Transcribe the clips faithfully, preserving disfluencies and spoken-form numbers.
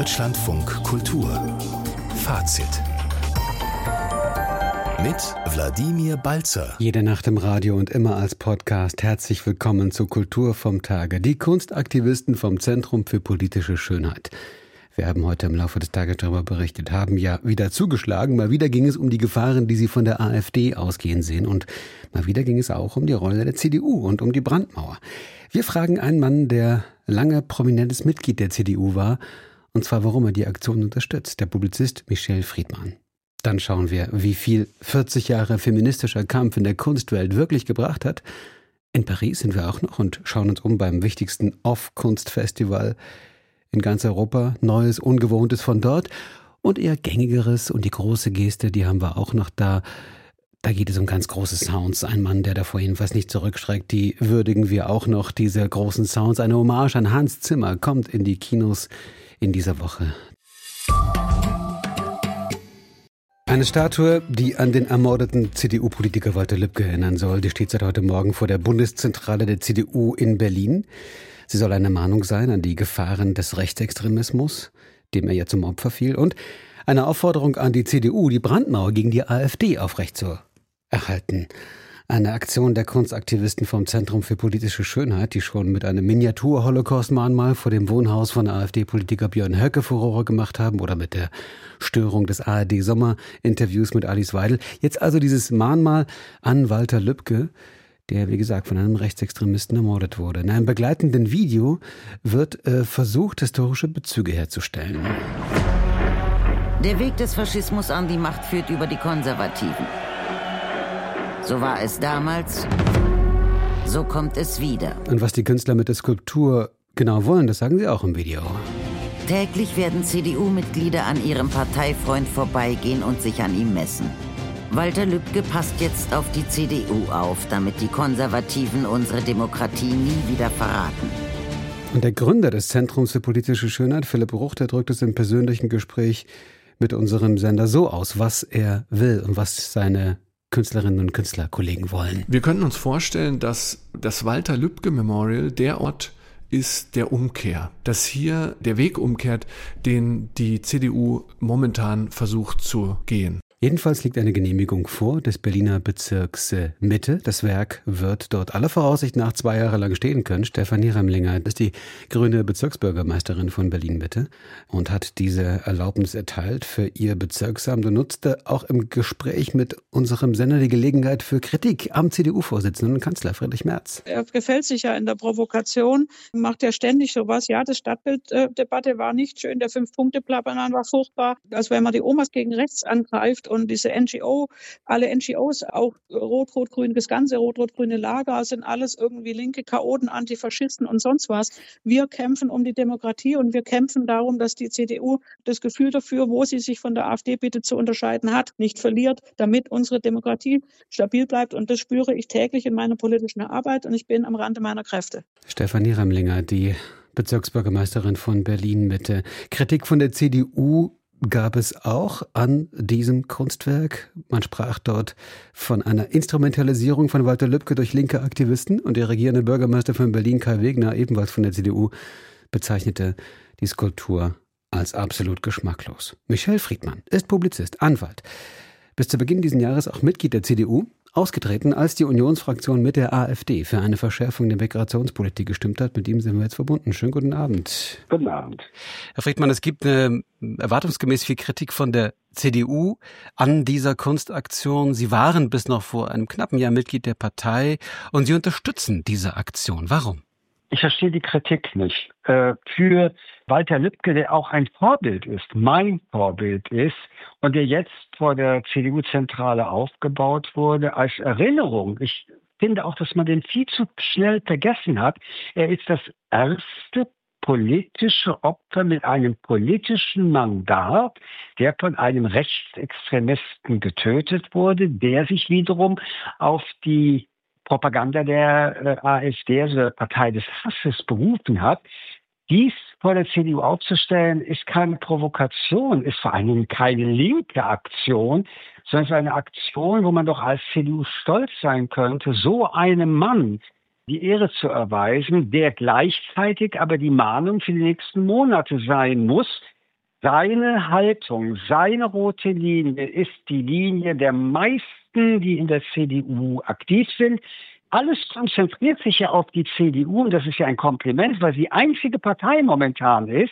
Deutschlandfunk Kultur Fazit mit Wladimir Balzer. Jede Nacht im Radio und immer als Podcast. Herzlich willkommen zu Kultur vom Tage. Die Kunstaktivisten vom Zentrum für politische Schönheit. Wir haben heute im Laufe des Tages darüber berichtet, haben ja wieder zugeschlagen. Mal wieder ging es um die Gefahren, die sie von der AfD ausgehen sehen. Und mal wieder ging es auch um die Rolle der C D U und um die Brandmauer. Wir fragen einen Mann, der lange prominentes Mitglied der C D U war, und zwar warum er die Aktion unterstützt, der Publizist Michel Friedmann. Dann schauen wir, wie viel vierzig Jahre feministischer Kampf in der Kunstwelt wirklich gebracht hat. In Paris sind wir auch noch und schauen uns um beim wichtigsten Off-Kunstfestival in ganz Europa. Neues, Ungewohntes von dort und eher Gängigeres und die große Geste, die haben wir auch noch da. Da geht es um ganz große Sounds. Ein Mann, der davor jedenfalls nicht zurückschreckt, die würdigen wir auch noch, diese großen Sounds. Eine Hommage an Hans Zimmer kommt in die Kinos in dieser Woche. Eine Statue, die an den ermordeten C D U-Politiker Walter Lübcke erinnern soll, die steht seit heute Morgen vor der Bundeszentrale der C D U in Berlin. Sie soll eine Mahnung sein an die Gefahren des Rechtsextremismus, dem er ja zum Opfer fiel, und eine Aufforderung an die C D U, die Brandmauer gegen die AfD aufrechtzuerhalten. Eine Aktion der Kunstaktivisten vom Zentrum für politische Schönheit, die schon mit einem Miniatur-Holocaust-Mahnmal vor dem Wohnhaus von AfD-Politiker Björn Höcke Furore gemacht haben oder mit der Störung des A R D-Sommerinterviews mit Alice Weidel. Jetzt also dieses Mahnmal an Walter Lübcke, der, wie gesagt, von einem Rechtsextremisten ermordet wurde. In einem begleitenden Video wird äh, versucht, historische Bezüge herzustellen. Der Weg des Faschismus an die Macht führt über die Konservativen. So war es damals, so kommt es wieder. Und was die Künstler mit der Skulptur genau wollen, das sagen sie auch im Video. Täglich werden C D U-Mitglieder an ihrem Parteifreund vorbeigehen und sich an ihm messen. Walter Lübcke passt jetzt auf die C D U auf, damit die Konservativen unsere Demokratie nie wieder verraten. Und der Gründer des Zentrums für politische Schönheit, Philipp Bruch, der drückt es im persönlichen Gespräch mit unserem Sender so aus, was er will und was seine Künstlerinnen und Künstlerkollegen wollen. Wir könnten uns vorstellen, dass das Walter Lübcke Memorial der Ort ist der Umkehr. Dass hier der Weg umkehrt, den die C D U momentan versucht zu gehen. Jedenfalls liegt eine Genehmigung vor des Berliner Bezirks Mitte. Das Werk wird dort aller Voraussicht nach zwei Jahre lang stehen können. Stefanie Remlinger ist die grüne Bezirksbürgermeisterin von Berlin-Mitte und hat diese Erlaubnis erteilt für ihr Bezirksamt und nutzte auch im Gespräch mit unserem Sender die Gelegenheit für Kritik am C D U-Vorsitzenden und Kanzler Friedrich Merz. Er gefällt sich ja in der Provokation, macht ja ständig sowas. Ja, die Stadtbilddebatte war nicht schön, der Fünf-Punkte-Plan war furchtbar. Also wenn man die Omas gegen rechts angreift, und diese N G O, alle N G Os, auch Rot-Rot-Grün, das ganze Rot-Rot-Grüne Lager, sind alles irgendwie linke Chaoten, Antifaschisten und sonst was. Wir kämpfen um die Demokratie und wir kämpfen darum, dass die C D U das Gefühl dafür, wo sie sich von der AfD bitte zu unterscheiden hat, nicht verliert, damit unsere Demokratie stabil bleibt. Und das spüre ich täglich in meiner politischen Arbeit und ich bin am Rande meiner Kräfte. Stefanie Remlinger, die Bezirksbürgermeisterin von Berlin-Mitte. Kritik von der C D U gab es auch an diesem Kunstwerk. Man sprach dort von einer Instrumentalisierung von Walter Lübcke durch linke Aktivisten und der regierende Bürgermeister von Berlin, Kai Wegner, ebenfalls von der C D U, bezeichnete die Skulptur als absolut geschmacklos. Michel Friedmann ist Publizist, Anwalt. Bis zu Beginn dieses Jahres auch Mitglied der C D U, ausgetreten, als die Unionsfraktion mit der AfD für eine Verschärfung der Migrationspolitik gestimmt hat. Mit ihm sind wir jetzt verbunden. Schönen guten Abend. Guten Abend. Herr Friedmann, es gibt eine, erwartungsgemäß viel Kritik von der C D U an dieser Kunstaktion. Sie waren bis noch vor einem knappen Jahr Mitglied der Partei und Sie unterstützen diese Aktion. Warum? Ich verstehe die Kritik nicht. Äh, für Walter Lübcke, der auch ein Vorbild ist, mein Vorbild ist und der jetzt vor der C D U-Zentrale aufgebaut wurde, als Erinnerung. Ich finde auch, dass man den viel zu schnell vergessen hat. Er ist das erste politische Opfer mit einem politischen Mandat, der von einem Rechtsextremisten getötet wurde, der sich wiederum auf die Propaganda der äh, AfD, also der Partei des Hasses, berufen hat. Dies vor der C D U aufzustellen, ist keine Provokation, ist vor allem keine linke Aktion, sondern es ist eine Aktion, wo man doch als C D U stolz sein könnte, so einem Mann die Ehre zu erweisen, der gleichzeitig aber die Mahnung für die nächsten Monate sein muss, Seine Haltung, seine rote Linie ist die Linie der meisten, die in der C D U aktiv sind. Alles konzentriert sich ja auf die C D U und das ist ja ein Kompliment, weil sie die einzige Partei momentan ist,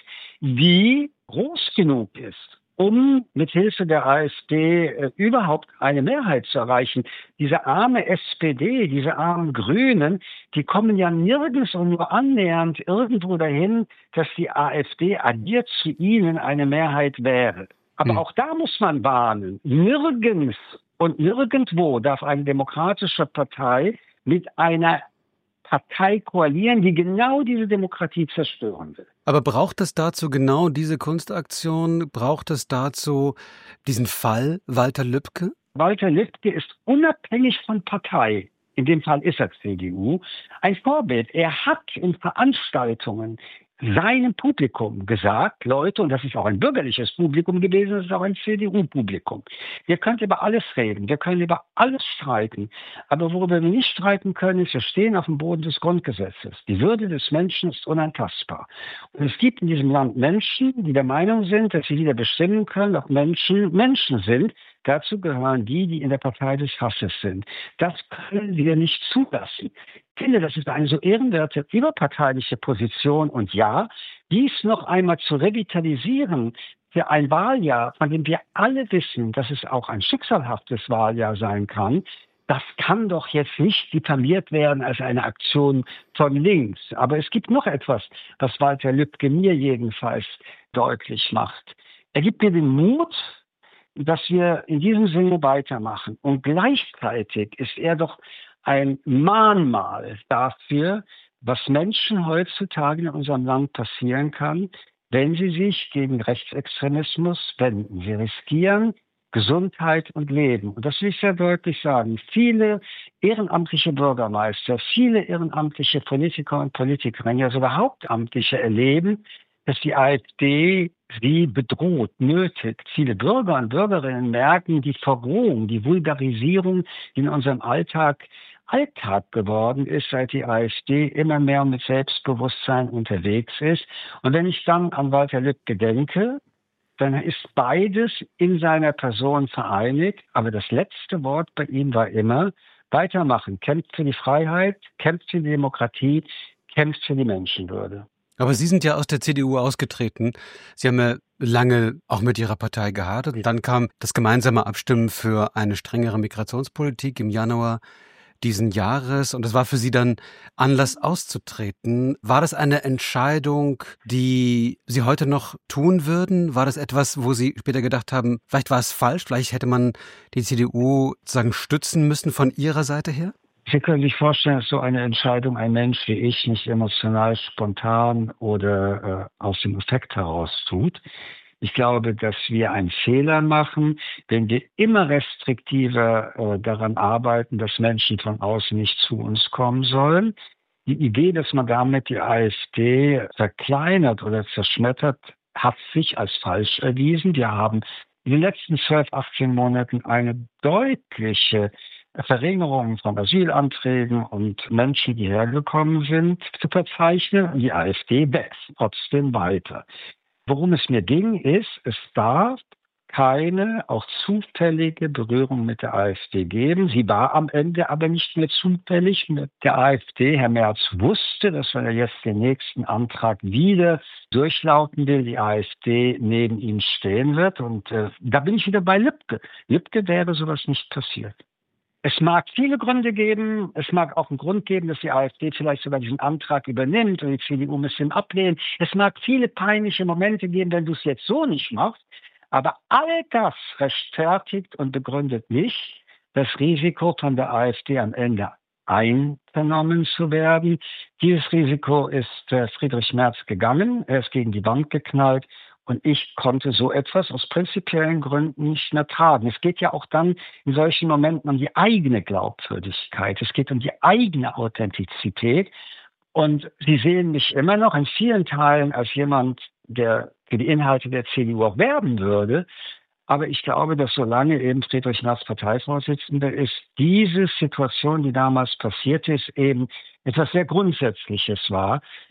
die groß genug ist, um mit Hilfe der AfD äh, überhaupt eine Mehrheit zu erreichen. Diese arme S P D, diese armen Grünen, die kommen ja nirgends und nur annähernd irgendwo dahin, dass die AfD addiert zu ihnen eine Mehrheit wäre. Aber hm. auch da muss man warnen. Nirgends und nirgendwo darf eine demokratische Partei mit einer Partei koalieren, die genau diese Demokratie zerstören will. Aber braucht es dazu genau diese Kunstaktion? Braucht es dazu diesen Fall Walter Lübcke? Walter Lübcke ist unabhängig von Partei, in dem Fall ist er C D U, ein Vorbild. Er hat in Veranstaltungen seinem Publikum gesagt, Leute, und das ist auch ein bürgerliches Publikum gewesen, das ist auch ein C D U-Publikum. Wir können über alles reden, wir können über alles streiten, aber worüber wir nicht streiten können, ist, wir stehen auf dem Boden des Grundgesetzes. Die Würde des Menschen ist unantastbar. Und es gibt in diesem Land Menschen, die der Meinung sind, dass sie wieder bestimmen können, ob Menschen Menschen sind. Dazu gehören die, die in der Partei des Hasses sind. Das können wir nicht zulassen. Ich finde, das ist eine so ehrenwerte, überparteiliche Position. Und ja, dies noch einmal zu revitalisieren für ein Wahljahr, von dem wir alle wissen, dass es auch ein schicksalhaftes Wahljahr sein kann, das kann doch jetzt nicht diffamiert werden als eine Aktion von links. Aber es gibt noch etwas, was Walter Lübcke mir jedenfalls deutlich macht. Er gibt mir den Mut, dass wir in diesem Sinne weitermachen. Und gleichzeitig ist er doch ein Mahnmal dafür, was Menschen heutzutage in unserem Land passieren kann, wenn sie sich gegen Rechtsextremismus wenden. Sie riskieren Gesundheit und Leben. Und das will ich sehr deutlich sagen. Viele ehrenamtliche Bürgermeister, viele ehrenamtliche Politiker und Politikerinnen, ja sogar Hauptamtliche erleben, dass die AfD sie bedroht, nötigt. Viele Bürger und Bürgerinnen merken die Verrohung, die Vulgarisierung, die in unserem Alltag Alltag geworden ist, seit die AfD immer mehr mit Selbstbewusstsein unterwegs ist. Und wenn ich dann an Walter Lübcke denke, dann ist beides in seiner Person vereinigt. Aber das letzte Wort bei ihm war immer, weitermachen, kämpft für die Freiheit, kämpft für die Demokratie, kämpft für die Menschenwürde. Aber Sie sind ja aus der C D U ausgetreten. Sie haben ja lange auch mit Ihrer Partei gehadert. Und dann kam das gemeinsame Abstimmen für eine strengere Migrationspolitik im Januar diesen Jahres. Und das war für Sie dann Anlass auszutreten. War das eine Entscheidung, die Sie heute noch tun würden? War das etwas, wo Sie später gedacht haben, vielleicht war es falsch, vielleicht hätte man die C D U sozusagen stützen müssen von Ihrer Seite her? Sie können sich vorstellen, dass so eine Entscheidung ein Mensch wie ich nicht emotional, spontan oder äh, aus dem Effekt heraus tut. Ich glaube, dass wir einen Fehler machen, wenn wir immer restriktiver äh, daran arbeiten, dass Menschen von außen nicht zu uns kommen sollen. Die Idee, dass man damit die AfD verkleinert oder zerschmettert, hat sich als falsch erwiesen. Wir haben in den letzten zwölf, achtzehn Monaten eine deutliche Verringerung von Asylanträgen und Menschen, die hergekommen sind, zu verzeichnen. Und die AfD wächst trotzdem weiter. Worum es mir ging, ist, es darf keine, auch zufällige Berührung mit der AfD geben. Sie war am Ende aber nicht mehr zufällig mit der AfD. Herr Merz wusste, dass wenn er jetzt den nächsten Antrag wieder durchlauten will, die AfD neben ihm stehen wird. Und äh, da bin ich wieder bei Lübcke. Lübcke wäre sowas nicht passiert. Es mag viele Gründe geben. Es mag auch einen Grund geben, dass die AfD vielleicht sogar diesen Antrag übernimmt und die C D U müsste ihn ablehnen. Es mag viele peinliche Momente geben, wenn du es jetzt so nicht machst. Aber all das rechtfertigt und begründet nicht das Risiko, von der AfD am Ende einvernommen zu werden. Dieses Risiko ist äh, Friedrich Merz gegangen. Er ist gegen die Wand geknallt. Und ich konnte so etwas aus prinzipiellen Gründen nicht mehr tragen. Es geht ja auch dann in solchen Momenten um die eigene Glaubwürdigkeit. Es geht um die eigene Authentizität. Und Sie sehen mich immer noch in vielen Teilen als jemand, der für die Inhalte der C D U auch werben würde. Aber ich glaube, dass solange eben Friedrich Merz Parteivorsitzender ist, diese Situation, die damals passiert ist, eben etwas sehr Grundsätzliches war.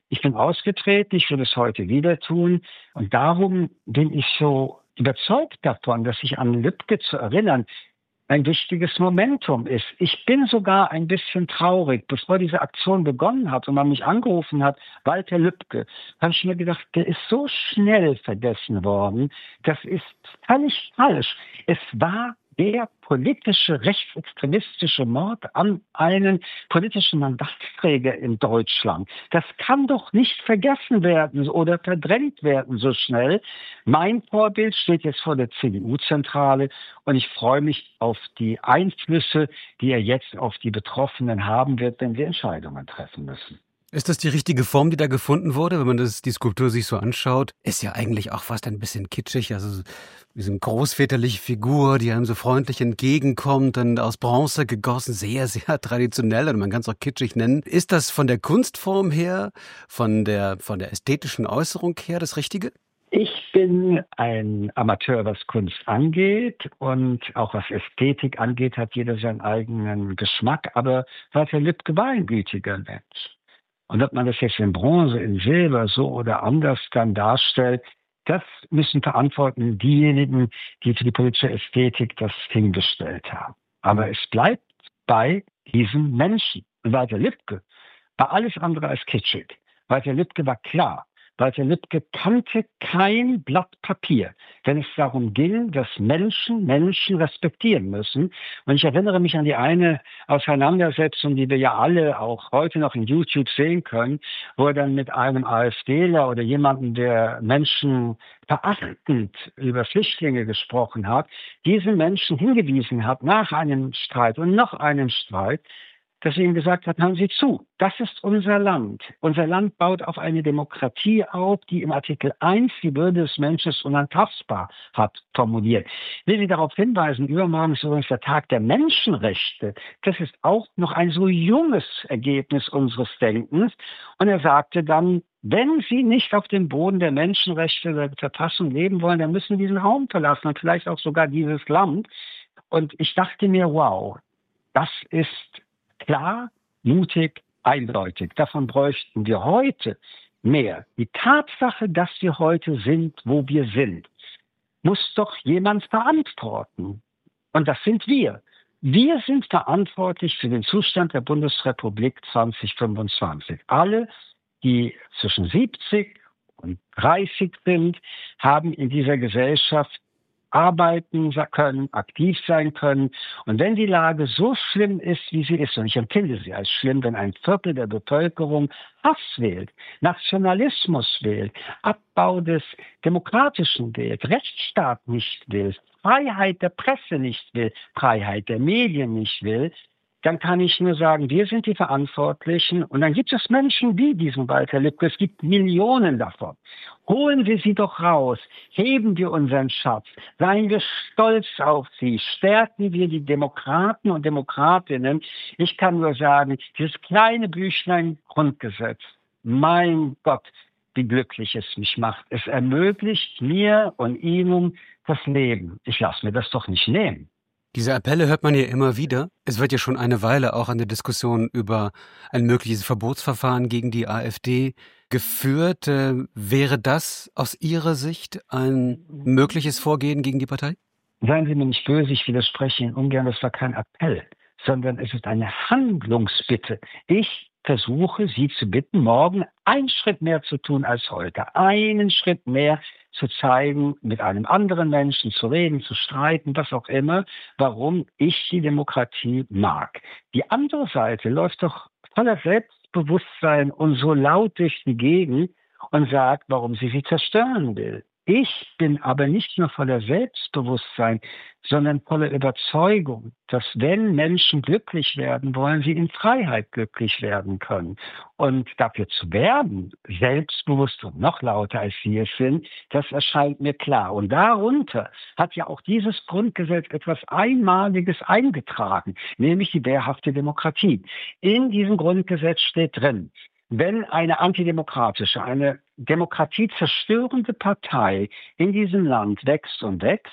Ich bin ausgetreten, ich würde es heute wieder tun. Und darum bin ich so überzeugt davon, dass sich an Lübke zu erinnern ein wichtiges Momentum ist. Ich bin sogar ein bisschen traurig. Bevor diese Aktion begonnen hat und man mich angerufen hat, Walter Lübke, habe ich mir gedacht, der ist so schnell vergessen worden. Das ist völlig falsch. Es war der politische, rechtsextremistische Mord an einen politischen Mandatsträger in Deutschland. Das kann doch nicht vergessen werden oder verdrängt werden so schnell. Mein Vorbild steht jetzt vor der C D U-Zentrale und ich freue mich auf die Einflüsse, die er jetzt auf die Betroffenen haben wird, wenn wir Entscheidungen treffen müssen. Ist das die richtige Form, die da gefunden wurde? Wenn man das, die Skulptur sich so anschaut, ist ja eigentlich auch fast ein bisschen kitschig. Also diese großväterliche Figur, die einem so freundlich entgegenkommt, dann aus Bronze gegossen, sehr, sehr traditionell, und man kann es auch kitschig nennen. Ist das von der Kunstform her, von der, von der ästhetischen Äußerung her das Richtige? Ich bin ein Amateur, was Kunst angeht, und auch was Ästhetik angeht, hat jeder seinen eigenen Geschmack. Aber Walter Lübke war ein gütiger Mensch. Und ob man das jetzt in Bronze, in Silber, so oder anders dann darstellt, das müssen verantworten diejenigen, die für die politische Ästhetik das hingestellt haben. Aber es bleibt bei diesen Menschen. Und Walter Lübke war alles andere als kitschig. Walter Lübke war klar. Walter Lübke kannte kein Blatt Papier, wenn es darum ging, dass Menschen Menschen respektieren müssen. Und ich erinnere mich an die eine Auseinandersetzung, die wir ja alle auch heute noch in YouTube sehen können, wo er dann mit einem AfDler oder jemandem, der Menschen verachtend über Flüchtlinge gesprochen hat, diesen Menschen hingewiesen hat nach einem Streit und noch einem Streit, dass er ihm gesagt hat, hören Sie zu, das ist unser Land. Unser Land baut auf eine Demokratie auf, die im Artikel eins die Würde des Menschen ist unantastbar hat formuliert. Ich will Sie darauf hinweisen, übermorgen ist übrigens der Tag der Menschenrechte. Das ist auch noch ein so junges Ergebnis unseres Denkens. Und er sagte dann, wenn Sie nicht auf dem Boden der Menschenrechte oder der Verfassung leben wollen, dann müssen Sie diesen Raum verlassen und vielleicht auch sogar dieses Land. Und ich dachte mir, wow, das ist klar, mutig, eindeutig. Davon bräuchten wir heute mehr. Die Tatsache, dass wir heute sind, wo wir sind, muss doch jemand verantworten. Und das sind wir. Wir sind verantwortlich für den Zustand der Bundesrepublik zwanzig fünfundzwanzig. Alle, die zwischen siebzig und dreißig sind, haben in dieser Gesellschaft arbeiten können, aktiv sein können. Und wenn die Lage so schlimm ist, wie sie ist, und ich empfinde sie als schlimm, wenn ein Viertel der Bevölkerung Hass wählt, Nationalismus wählt, Abbau des Demokratischen wählt, Rechtsstaat nicht will, Freiheit der Presse nicht will, Freiheit der Medien nicht will, dann kann ich nur sagen, wir sind die Verantwortlichen. Und dann gibt es Menschen wie diesen Walter Lübke. Es gibt Millionen davon. Holen wir sie doch raus. Heben wir unseren Schatz. Seien wir stolz auf sie. Stärken wir die Demokraten und Demokratinnen. Ich kann nur sagen, dieses kleine Büchlein Grundgesetz, mein Gott, wie glücklich es mich macht. Es ermöglicht mir und Ihnen das Leben. Ich lasse mir das doch nicht nehmen. Diese Appelle hört man ja immer wieder. Es wird ja schon eine Weile auch eine Diskussion über ein mögliches Verbotsverfahren gegen die AfD geführt. Äh, wäre das aus Ihrer Sicht ein mögliches Vorgehen gegen die Partei? Seien Sie mir nicht böse, ich widerspreche Ihnen ungern, das war kein Appell, sondern es ist eine Handlungsbitte. Ich versuche, Sie zu bitten, morgen einen Schritt mehr zu tun als heute. Einen Schritt mehr zu zeigen, mit einem anderen Menschen zu reden, zu streiten, was auch immer, warum ich die Demokratie mag. Die andere Seite läuft doch voller Selbstbewusstsein und so laut durch die Gegend und sagt, warum sie sie zerstören will. Ich bin aber nicht nur voller Selbstbewusstsein, sondern voller Überzeugung, dass wenn Menschen glücklich werden wollen, sie in Freiheit glücklich werden können. Und dafür zu werben, selbstbewusst und noch lauter als sie es sind, das erscheint mir klar. Und darunter hat ja auch dieses Grundgesetz etwas Einmaliges eingetragen, nämlich die wehrhafte Demokratie. In diesem Grundgesetz steht drin, wenn eine antidemokratische, eine demokratiezerstörende Partei in diesem Land wächst und wächst,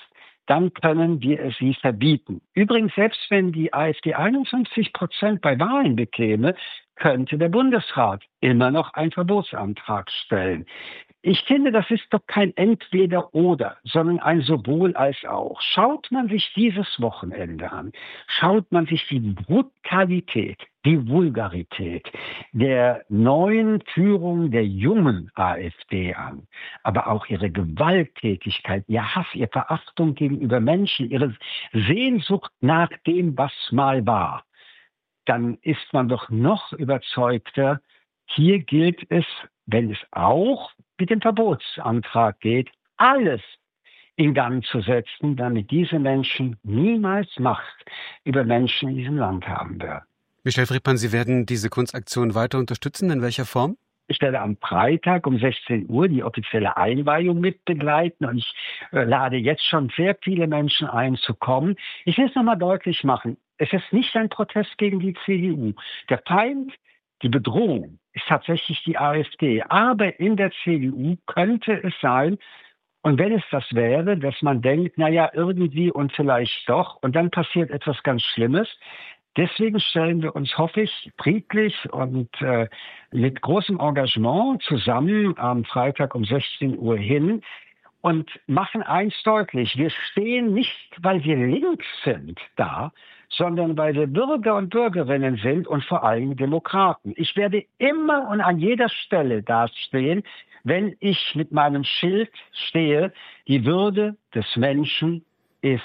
dann können wir es sie verbieten. Übrigens, selbst wenn die AfD einundfünfzig Prozent bei Wahlen bekäme, könnte der Bundesrat immer noch einen Verbotsantrag stellen. Ich finde, das ist doch kein Entweder-Oder, sondern ein Sowohl als auch. Schaut man sich dieses Wochenende an, schaut man sich die Brutalität, die Vulgarität der neuen Führung der jungen AfD an, aber auch ihre Gewalttätigkeit, ihr Hass, ihre Verachtung gegenüber Menschen, ihre Sehnsucht nach dem, was mal war, dann ist man doch noch überzeugter, hier gilt es, wenn es auch mit dem Verbotsantrag geht, alles in Gang zu setzen, damit diese Menschen niemals Macht über Menschen in diesem Land haben werden. Michel Friedmann, Sie werden diese Kunstaktion weiter unterstützen. In welcher Form? Ich werde am Freitag um sechzehn Uhr die offizielle Einweihung mitbegleiten und ich äh, lade jetzt schon sehr viele Menschen ein, zu kommen. Ich will es nochmal deutlich machen. Es ist nicht ein Protest gegen die C D U. Der Feind, die Bedrohung ist tatsächlich die AfD. Aber in der C D U könnte es sein, und wenn es das wäre, dass man denkt, naja, irgendwie und vielleicht doch, und dann passiert etwas ganz Schlimmes. Deswegen stellen wir uns, hoffe ich, friedlich und äh, mit großem Engagement zusammen am Freitag um sechzehn Uhr hin und machen eins deutlich. Wir stehen nicht, weil wir links sind, da, sondern weil wir Bürger und Bürgerinnen sind und vor allem Demokraten. Ich werde immer und an jeder Stelle dastehen, wenn ich mit meinem Schild stehe, die Würde des Menschen ist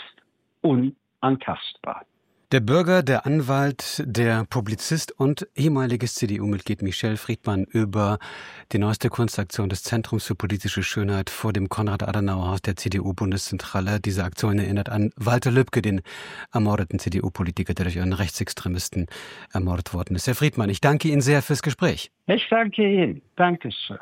unantastbar. Der Bürger, der Anwalt, der Publizist und ehemaliges C D U-Mitglied Michel Friedmann über die neueste Kunstaktion des Zentrums für politische Schönheit vor dem Konrad-Adenauer-Haus der C D U-Bundeszentrale. Diese Aktion erinnert an Walter Lübcke, den ermordeten C D U-Politiker, der durch einen Rechtsextremisten ermordet worden ist. Herr Friedmann, ich danke Ihnen sehr fürs Gespräch. Ich danke Ihnen. Dankeschön.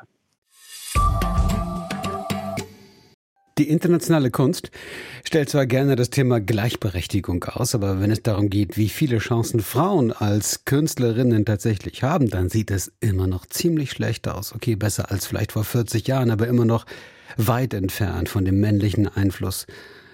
Die internationale Kunst stellt zwar gerne das Thema Gleichberechtigung aus, aber wenn es darum geht, wie viele Chancen Frauen als Künstlerinnen tatsächlich haben, dann sieht es immer noch ziemlich schlecht aus. Okay, besser als vielleicht vor vierzig Jahren, aber immer noch weit entfernt von dem männlichen Einfluss,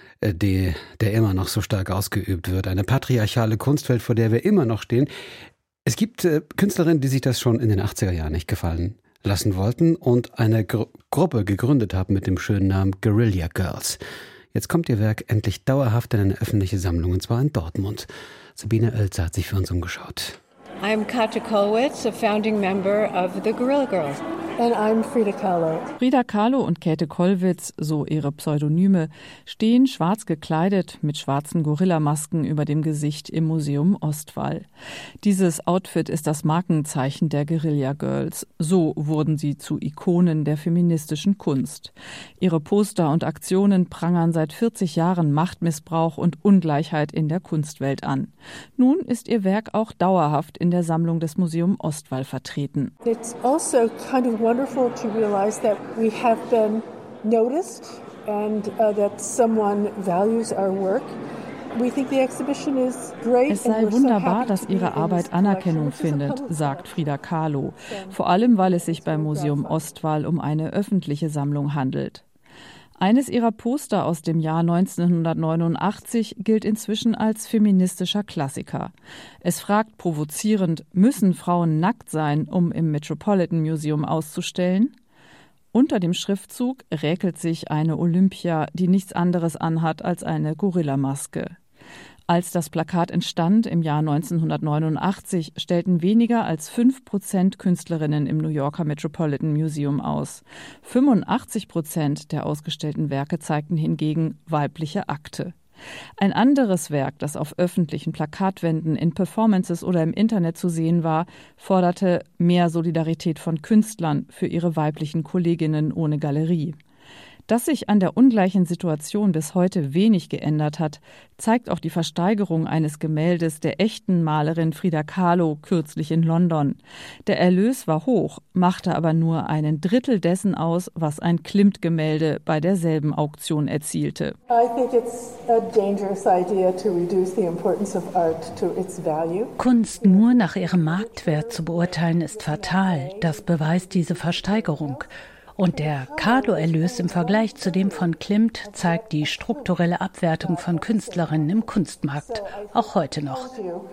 der, der immer noch so stark ausgeübt wird. Eine patriarchale Kunstwelt, vor der wir immer noch stehen. Es gibt äh, Künstlerinnen, die sich das schon in den achtziger Jahren nicht gefallen lassen wollten und eine Gru- Gruppe gegründet haben mit dem schönen Namen Guerilla Girls. Jetzt kommt ihr Werk endlich dauerhaft in eine öffentliche Sammlung, und zwar in Dortmund. Sabine Oelzer hat sich für uns umgeschaut. I'm Katja Kollwitz, a founding member of the Guerilla Girls. And I'm Frida Kahlo. Frida Kahlo und Käthe Kollwitz, so ihre Pseudonyme, stehen schwarz gekleidet mit schwarzen Gorillamasken über dem Gesicht im Museum Ostwall. Dieses Outfit ist das Markenzeichen der Guerilla Girls. So wurden sie zu Ikonen der feministischen Kunst. Ihre Poster und Aktionen prangern seit vierzig Jahren Machtmissbrauch und Ungleichheit in der Kunstwelt an. Nun ist ihr Werk auch dauerhaft in der Sammlung des Museum Ostwall vertreten. It's also kind of wonderful to realize that we have been noticed and uh, that someone values our work. We think the exhibition is great. Es sei wunderbar, dass ihre Arbeit Anerkennung findet, sagt Frida Kahlo. Vor allem, weil es sich beim Museum Ostwall um eine öffentliche Sammlung handelt. Eines ihrer Poster aus dem Jahr neunzehnhundertneunundachtzig gilt inzwischen als feministischer Klassiker. Es fragt provozierend, müssen Frauen nackt sein, um im Metropolitan Museum auszustellen? Unter dem Schriftzug räkelt sich eine Olympia, die nichts anderes anhat als eine Gorillamaske. Als das Plakat entstand im Jahr neunzehnhundertneunundachtzig, stellten weniger als fünf Prozent Künstlerinnen im New Yorker Metropolitan Museum aus. fünfundachtzig Prozent der ausgestellten Werke zeigten hingegen weibliche Akte. Ein anderes Werk, das auf öffentlichen Plakatwänden, in Performances oder im Internet zu sehen war, forderte mehr Solidarität von Künstlern für ihre weiblichen Kolleginnen ohne Galerie. Dass sich an der ungleichen Situation bis heute wenig geändert hat, zeigt auch die Versteigerung eines Gemäldes der echten Malerin Frida Kahlo kürzlich in London. Der Erlös war hoch, machte aber nur einen Drittel dessen aus, was ein Klimt-Gemälde bei derselben Auktion erzielte. I think it's a dangerous idea to reduce the importance of art to its value. Kunst nur nach ihrem Marktwert zu beurteilen, ist fatal. Das beweist diese Versteigerung. Und der Carlo-Erlös im Vergleich zu dem von Klimt zeigt die strukturelle Abwertung von Künstlerinnen im Kunstmarkt, auch heute noch.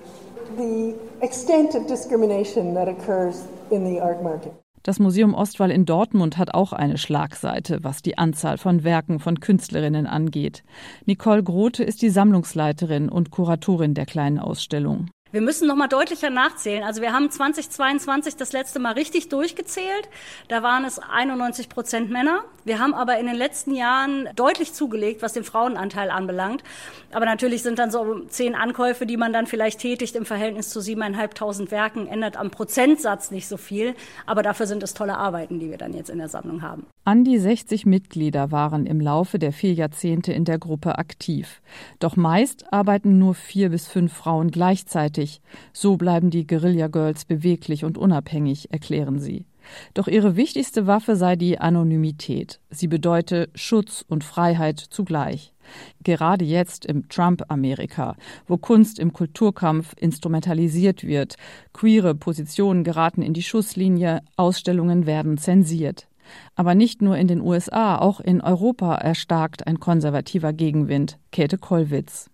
Das Museum Ostwall in Dortmund hat auch eine Schlagseite, was die Anzahl von Werken von Künstlerinnen angeht. Nicole Grote ist die Sammlungsleiterin und Kuratorin der kleinen Ausstellung. Wir müssen noch mal deutlicher nachzählen. Also wir haben zweitausendzweiundzwanzig das letzte Mal richtig durchgezählt. Da waren es einundneunzig Prozent Männer. Wir haben aber in den letzten Jahren deutlich zugelegt, was den Frauenanteil anbelangt. Aber natürlich sind dann so zehn Ankäufe, die man dann vielleicht tätigt im Verhältnis zu siebeneinhalbtausend Werken, ändert am Prozentsatz nicht so viel. Aber dafür sind es tolle Arbeiten, die wir dann jetzt in der Sammlung haben. An die sechzig Mitglieder waren im Laufe der vier Jahrzehnte in der Gruppe aktiv. Doch meist arbeiten nur vier bis fünf Frauen gleichzeitig. So bleiben die Guerilla Girls beweglich und unabhängig, erklären sie. Doch ihre wichtigste Waffe sei die Anonymität. Sie bedeute Schutz und Freiheit zugleich. Gerade jetzt im Trump-Amerika, wo Kunst im Kulturkampf instrumentalisiert wird, queere Positionen geraten in die Schusslinie, Ausstellungen werden zensiert. Aber nicht nur in den U S A, auch in Europa erstarkt ein konservativer Gegenwind. Käthe Kollwitz.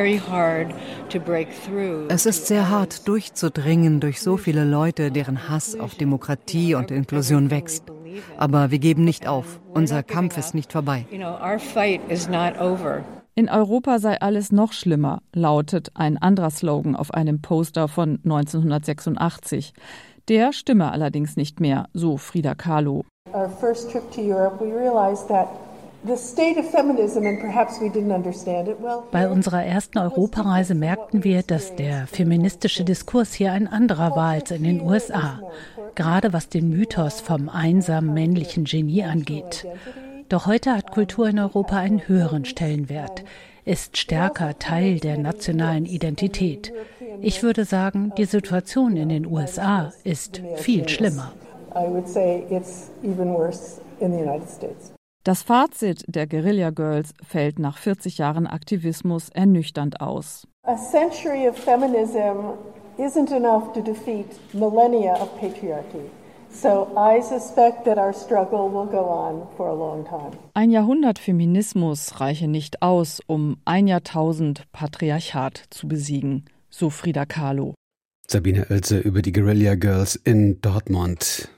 Es ist sehr hart, durchzudringen durch so viele Leute, deren Hass auf Demokratie und Inklusion wächst. Aber wir geben nicht auf. Unser Kampf ist nicht vorbei. In Europa sei alles noch schlimmer, lautet ein anderer Slogan auf einem Poster von neunzehnhundertsechsundachtzig. Der stimme allerdings nicht mehr, so Frida Kahlo. Bei unserer ersten Europareise merkten wir, dass der feministische Diskurs hier ein anderer war als in den U S A, gerade was den Mythos vom einsamen männlichen Genie angeht. Doch heute hat Kultur in Europa einen höheren Stellenwert, ist stärker Teil der nationalen Identität. Ich würde sagen, die Situation in den U S A ist viel schlimmer. Das Fazit der Guerilla Girls fällt nach vierzig Jahren Aktivismus ernüchternd aus. A century of feminism isn't enough to defeat millennia of patriarchy. So I suspect that our struggle will go on for a long time. Ein Jahrhundert Feminismus reiche nicht aus, um ein Jahrtausend Patriarchat zu besiegen, so Frida Kahlo. Sabine Oelze über die Guerilla Girls in Dortmund.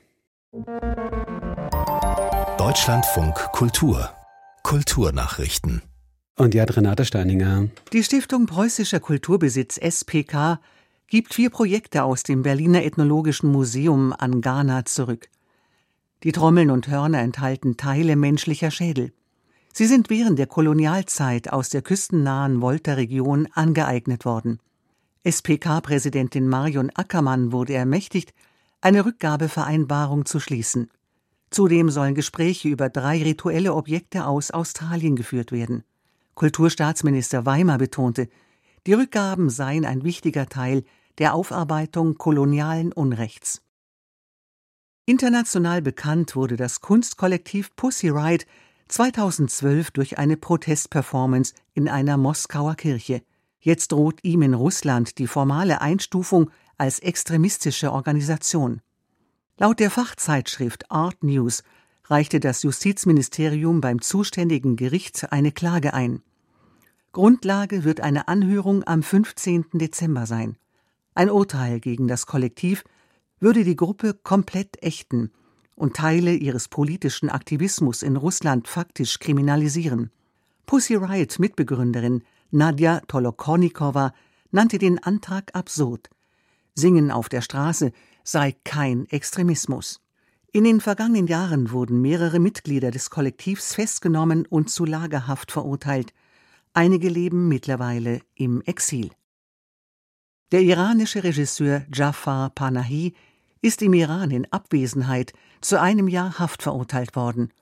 Deutschlandfunk Kultur. Kulturnachrichten. Und ja, Renate Steininger. Die Stiftung Preußischer Kulturbesitz S P K gibt vier Projekte aus dem Berliner Ethnologischen Museum an Ghana zurück. Die Trommeln und Hörner enthalten Teile menschlicher Schädel. Sie sind während der Kolonialzeit aus der küstennahen Volta-Region angeeignet worden. S P K-Präsidentin Marion Ackermann wurde ermächtigt, eine Rückgabevereinbarung zu schließen. Zudem sollen Gespräche über drei rituelle Objekte aus Australien geführt werden. Kulturstaatsminister Weimer betonte, die Rückgaben seien ein wichtiger Teil der Aufarbeitung kolonialen Unrechts. International bekannt wurde das Kunstkollektiv Pussy Riot zweitausendzwölf durch eine Protestperformance in einer Moskauer Kirche. Jetzt droht ihm in Russland die formale Einstufung als extremistische Organisation. Laut der Fachzeitschrift Art News reichte das Justizministerium beim zuständigen Gericht eine Klage ein. Grundlage wird eine Anhörung am fünfzehnten Dezember sein. Ein Urteil gegen das Kollektiv würde die Gruppe komplett ächten und Teile ihres politischen Aktivismus in Russland faktisch kriminalisieren. Pussy Riot-Mitbegründerin Nadja Tolokonnikova nannte den Antrag absurd. Singen auf der Straße sei kein Extremismus. In den vergangenen Jahren wurden mehrere Mitglieder des Kollektivs festgenommen und zu Lagerhaft verurteilt. Einige leben mittlerweile im Exil. Der iranische Regisseur Jafar Panahi ist im Iran in Abwesenheit zu einem Jahr Haft verurteilt worden.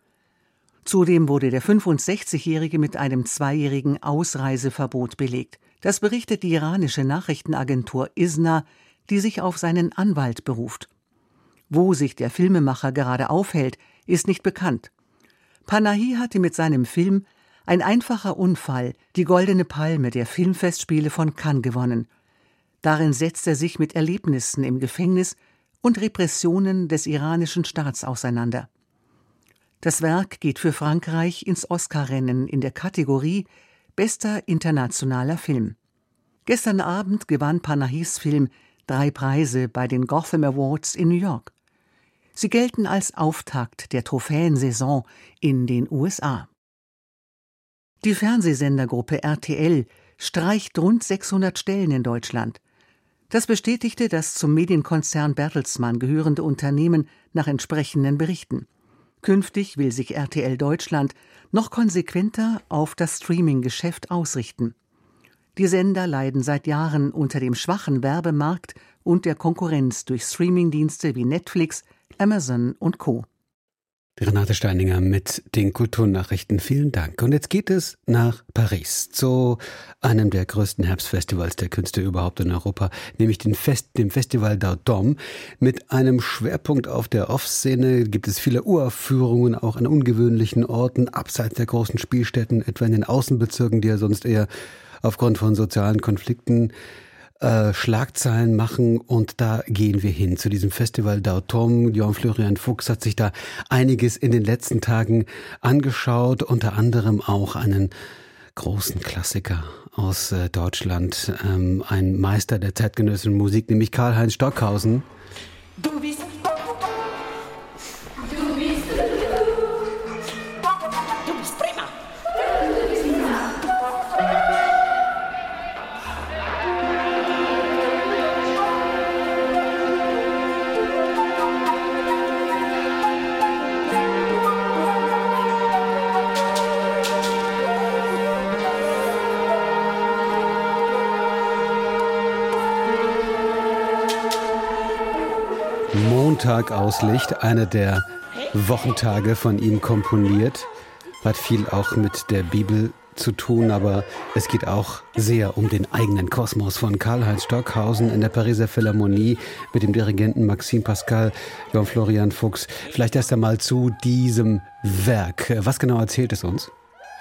Zudem wurde der fünfundsechzigjährige mit einem zweijährigen Ausreiseverbot belegt. Das berichtet die iranische Nachrichtenagentur ISNA, die sich auf seinen Anwalt beruft. Wo sich der Filmemacher gerade aufhält, ist nicht bekannt. Panahi hatte mit seinem Film Ein einfacher Unfall die Goldene Palme der Filmfestspiele von Cannes gewonnen. Darin setzt er sich mit Erlebnissen im Gefängnis und Repressionen des iranischen Staats auseinander. Das Werk geht für Frankreich ins Oscar-Rennen in der Kategorie Bester internationaler Film. Gestern Abend gewann Panahis Film drei Preise bei den Gotham Awards in New York. Sie gelten als Auftakt der Trophäensaison in den U S A. Die Fernsehsendergruppe R T L streicht rund sechshundert Stellen in Deutschland. Das bestätigte das zum Medienkonzern Bertelsmann gehörende Unternehmen nach entsprechenden Berichten. Künftig will sich R T L Deutschland noch konsequenter auf das Streaming-Geschäft ausrichten. Die Sender leiden seit Jahren unter dem schwachen Werbemarkt und der Konkurrenz durch Streamingdienste wie Netflix, Amazon und Co. Renate Steininger mit den Kulturnachrichten. Vielen Dank. Und jetzt geht es nach Paris, zu einem der größten Herbstfestivals der Künste überhaupt in Europa, nämlich dem, Fest, dem Festival d'Automne. Mit einem Schwerpunkt auf der Off-Szene gibt es viele Uraufführungen, auch an ungewöhnlichen Orten, abseits der großen Spielstätten, etwa in den Außenbezirken, die ja sonst eher aufgrund von sozialen Konflikten Äh, Schlagzeilen machen, und da gehen wir hin zu diesem Festival d'Automne. Jean-Florian Fuchs hat sich da einiges in den letzten Tagen angeschaut, unter anderem auch einen großen Klassiker aus äh, Deutschland, ähm, ein Meister der zeitgenössischen Musik, nämlich Karl-Heinz Stockhausen. Du bist Montag aus Licht, einer der Wochentage von ihm komponiert. Hat viel auch mit der Bibel zu tun, aber es geht auch sehr um den eigenen Kosmos von Karl-Heinz Stockhausen in der Pariser Philharmonie mit dem Dirigenten Maxime Pascal. Jean-Florian Fuchs, vielleicht erst einmal zu diesem Werk. Was genau erzählt es uns?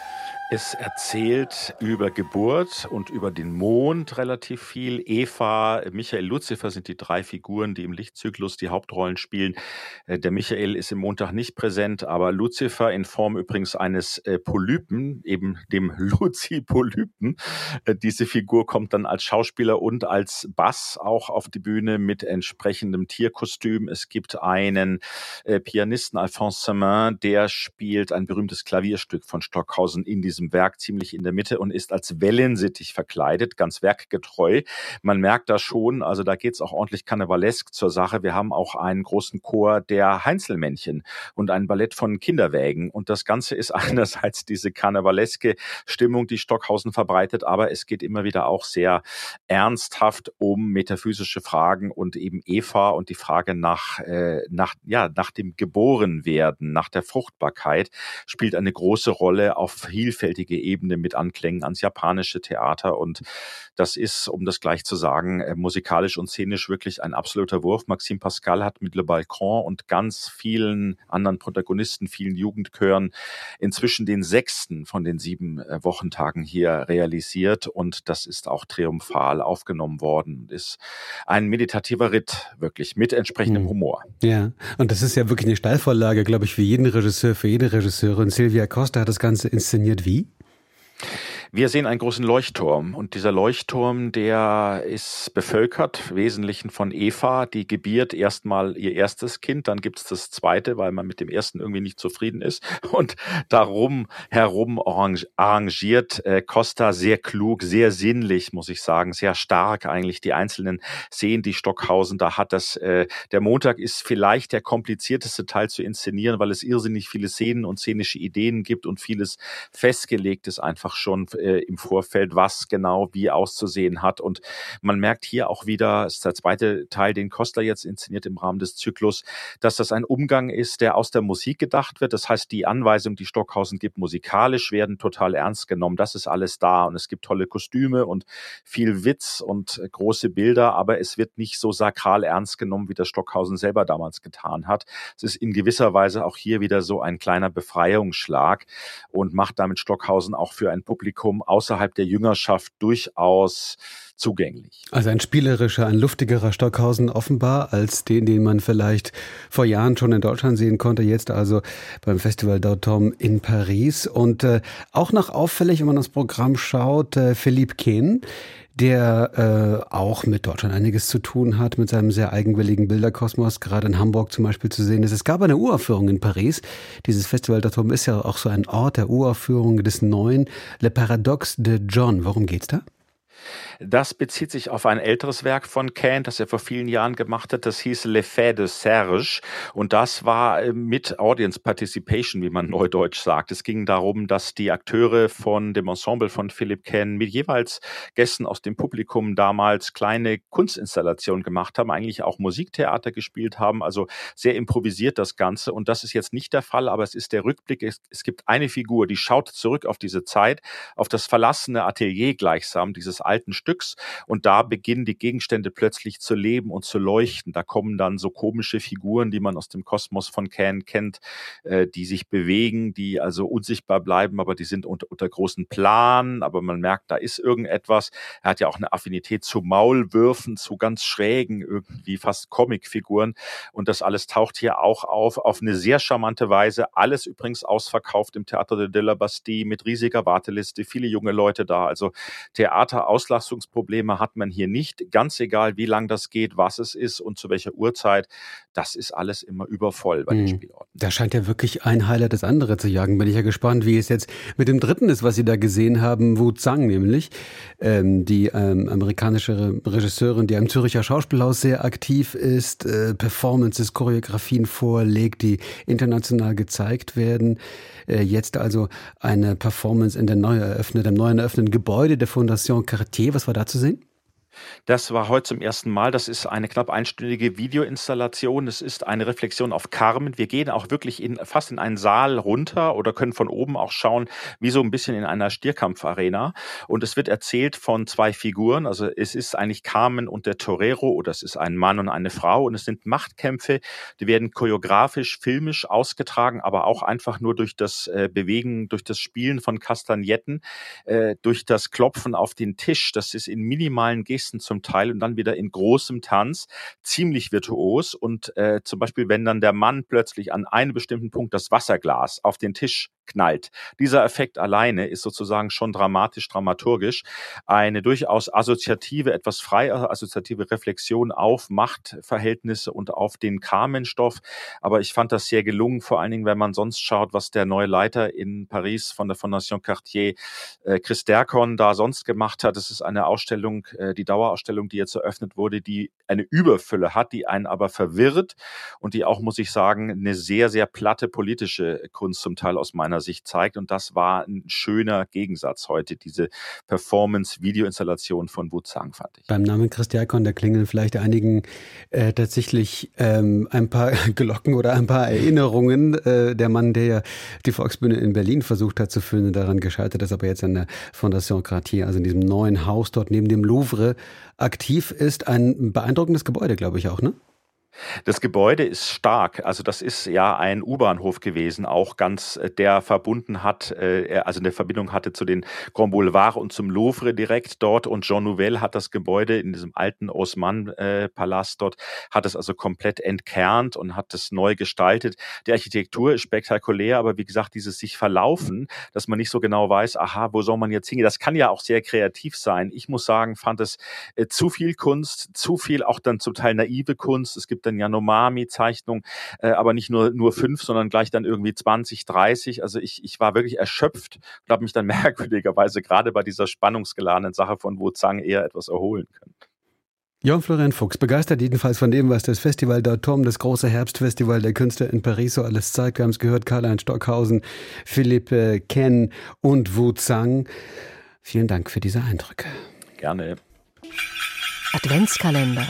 Es erzählt über Geburt und über den Mond relativ viel. Eva, Michael, Luzifer sind die drei Figuren, die im Lichtzyklus die Hauptrollen spielen. Der Michael ist im Montag nicht präsent, aber Luzifer in Form übrigens eines Polypen, eben dem Luzi-Polypen. Diese Figur kommt dann als Schauspieler und als Bass auch auf die Bühne mit entsprechendem Tierkostüm. Es gibt einen Pianisten, Alphonse Samain, der spielt ein berühmtes Klavierstück von Stockhausen in diesem Werk ziemlich in der Mitte und ist als Wellensittich verkleidet, ganz werkgetreu. Man merkt das schon, also da geht es auch ordentlich karnevalesk zur Sache. Wir haben auch einen großen Chor der Heinzelmännchen und ein Ballett von Kinderwägen. Und das Ganze ist einerseits diese karnevaleske Stimmung, die Stockhausen verbreitet, aber es geht immer wieder auch sehr ernsthaft um metaphysische Fragen und eben Eva und die Frage nach, äh, nach, ja, nach dem Geborenwerden, nach der Fruchtbarkeit spielt eine große Rolle auf vielfältige Ebene mit Anklängen ans japanische Theater. Und das ist, um das gleich zu sagen, äh, musikalisch und szenisch wirklich ein absoluter Wurf. Maxime Pascal hat mit Le Balcon und ganz vielen anderen Protagonisten, vielen Jugendchören inzwischen den sechsten von den sieben äh, Wochentagen hier realisiert. Und das ist auch triumphal aufgenommen worden. Ist ein meditativer Ritt, wirklich, mit entsprechendem hm. Humor. Ja, und das ist ja wirklich eine Steilvorlage, glaube ich, für jeden Regisseur, für jede Regisseurin. Silvia Costa hat das Ganze inszeniert wie? Wir sehen einen großen Leuchtturm und dieser Leuchtturm, der ist bevölkert, im Wesentlichen von Eva, die gebiert erstmal ihr erstes Kind, dann gibt es das zweite, weil man mit dem ersten irgendwie nicht zufrieden ist und darum herum arrangiert äh, Costa sehr klug, sehr sinnlich, muss ich sagen, sehr stark eigentlich die einzelnen Szenen, die Stockhausen da hat. Das, äh, der Montag ist vielleicht der komplizierteste Teil zu inszenieren, weil es irrsinnig viele Szenen und szenische Ideen gibt und vieles festgelegt ist einfach schon im Vorfeld, was genau wie auszusehen hat. Und man merkt hier auch wieder, das ist der zweite Teil, den Costa jetzt inszeniert im Rahmen des Zyklus, dass das ein Umgang ist, der aus der Musik gedacht wird. Das heißt, die Anweisungen, die Stockhausen gibt, musikalisch werden total ernst genommen. Das ist alles da und es gibt tolle Kostüme und viel Witz und große Bilder, aber es wird nicht so sakral ernst genommen, wie das Stockhausen selber damals getan hat. Es ist in gewisser Weise auch hier wieder so ein kleiner Befreiungsschlag und macht damit Stockhausen auch für ein Publikum außerhalb der Jüngerschaft durchaus zugänglich. Also ein spielerischer, ein luftigerer Stockhausen offenbar als den, den man vielleicht vor Jahren schon in Deutschland sehen konnte, jetzt also beim Festival d'Automne in Paris. Und äh, auch noch auffällig, wenn man das Programm schaut, äh, Philippe Ken, der äh, auch mit Deutschland einiges zu tun hat, mit seinem sehr eigenwilligen Bilderkosmos, gerade in Hamburg zum Beispiel zu sehen ist. Es gab eine Uraufführung in Paris. Dieses Festival d'Automne ist ja auch so ein Ort der Uraufführung des Neuen, Le Paradoxe de John. Worum geht's da? Das bezieht sich auf ein älteres Werk von Ken, das er vor vielen Jahren gemacht hat. Das hieß L'Effet de Serge. Und das war mit Audience Participation, wie man neudeutsch sagt. Es ging darum, dass die Akteure von dem Ensemble von Philippe Ken mit jeweils Gästen aus dem Publikum damals kleine Kunstinstallationen gemacht haben, eigentlich auch Musiktheater gespielt haben, also sehr improvisiert das Ganze. Und das ist jetzt nicht der Fall, aber es ist der Rückblick. Es, es gibt eine Figur, die schaut zurück auf diese Zeit, auf das verlassene Atelier gleichsam dieses alten Stücks. Und da beginnen die Gegenstände plötzlich zu leben und zu leuchten. Da kommen dann so komische Figuren, die man aus dem Kosmos von Ken kennt, äh, die sich bewegen, die also unsichtbar bleiben, aber die sind unter, unter großen Planen. Aber man merkt, da ist irgendetwas. Er hat ja auch eine Affinität zu Maulwürfen, zu ganz schrägen, irgendwie fast Comicfiguren. Und das alles taucht hier auch auf, auf eine sehr charmante Weise. Alles übrigens ausverkauft im Théâtre de la Bastille mit riesiger Warteliste, viele junge Leute da. Also Theaterauslassung Probleme hat man hier nicht. Ganz egal, wie lang das geht, was es ist und zu welcher Uhrzeit. Das ist alles immer übervoll bei den Mhm. Spielorten. Da scheint ja wirklich ein Highlight das andere zu jagen. Bin ich ja gespannt, wie es jetzt mit dem dritten ist, was Sie da gesehen haben. Wu Zhang nämlich, ähm, die ähm, amerikanische Re- Regisseurin, die am Zürcher Schauspielhaus sehr aktiv ist, äh, Performances, Choreografien vorlegt, die international gezeigt werden. Äh, jetzt also eine Performance in der neu eröffneten, im neuen eröffneten Gebäude der Fondation Cartier. Was war da zu sehen? Das war heute zum ersten Mal. Das ist eine knapp einstündige Videoinstallation. Es ist eine Reflexion auf Carmen. Wir gehen auch wirklich in, fast in einen Saal runter oder können von oben auch schauen, wie so ein bisschen in einer Stierkampfarena. Und es wird erzählt von zwei Figuren. Also es ist eigentlich Carmen und der Torero, oder es ist ein Mann und eine Frau. Und es sind Machtkämpfe, die werden choreografisch, filmisch ausgetragen, aber auch einfach nur durch das äh, Bewegen, durch das Spielen von Kastagnetten, äh, durch das Klopfen auf den Tisch. Das ist in minimalen Gesten zum Teil und dann wieder in großem Tanz, ziemlich virtuos. Und äh, zum Beispiel, wenn dann der Mann plötzlich an einem bestimmten Punkt das Wasserglas auf den Tisch knallt. Dieser Effekt alleine ist sozusagen schon dramatisch, dramaturgisch. Eine durchaus assoziative, etwas frei assoziative Reflexion auf Machtverhältnisse und auf den Carmen-Stoff. Aber ich fand das sehr gelungen, vor allen Dingen, wenn man sonst schaut, was der neue Leiter in Paris von der Fondation Cartier, äh, Chris Dercon, da sonst gemacht hat. Es ist eine Ausstellung, äh, die Dauerausstellung, die jetzt eröffnet wurde, die eine Überfülle hat, die einen aber verwirrt und die auch, muss ich sagen, eine sehr, sehr platte politische Kunst zum Teil aus meiner Sicht zeigt. Und das war ein schöner Gegensatz heute, diese Performance-Video-Installation von Wu Zhang, fand ich. Beim Namen Chris Dercon, da klingeln vielleicht einigen äh, tatsächlich ähm, ein paar Glocken oder ein paar Erinnerungen. Äh, der Mann, der ja die Volksbühne in Berlin versucht hat zu füllen, daran gescheitert ist, aber jetzt an der Fondation Cartier, also in diesem neuen Haus dort neben dem Louvre, aktiv ist. Ein beeindruckendes Gebäude, glaube ich auch, ne? Das Gebäude ist stark. Also das ist ja ein U-Bahnhof gewesen, auch ganz, der verbunden hat, also eine Verbindung hatte zu den Grand Boulevard und zum Louvre direkt dort. Und Jean Nouvel hat das Gebäude in diesem alten Haussmann-Palast dort, hat es also komplett entkernt und hat es neu gestaltet. Die Architektur ist spektakulär, aber wie gesagt, dieses sich verlaufen, dass man nicht so genau weiß, aha, wo soll man jetzt hingehen? Das kann ja auch sehr kreativ sein. Ich muss sagen, fand es äh, zu viel Kunst, zu viel auch dann zum Teil naive Kunst. Es gibt dann Yanomami-Zeichnung, äh, aber nicht nur nur fünf, sondern gleich dann irgendwie zwanzig, dreißig. Also ich ich war wirklich erschöpft und habe mich dann merkwürdigerweise gerade bei dieser spannungsgeladenen Sache von Wu Zhang eher etwas erholen können. Jörn Florian Fuchs, begeistert jedenfalls von dem, was das Festival d'Automne, das große Herbstfestival der Künstler in Paris so alles zeigt. Wir haben es gehört, Karl-Heinz Stockhausen, Philippe Ken und Wu Zhang. Vielen Dank für diese Eindrücke. Gerne. Adventskalender.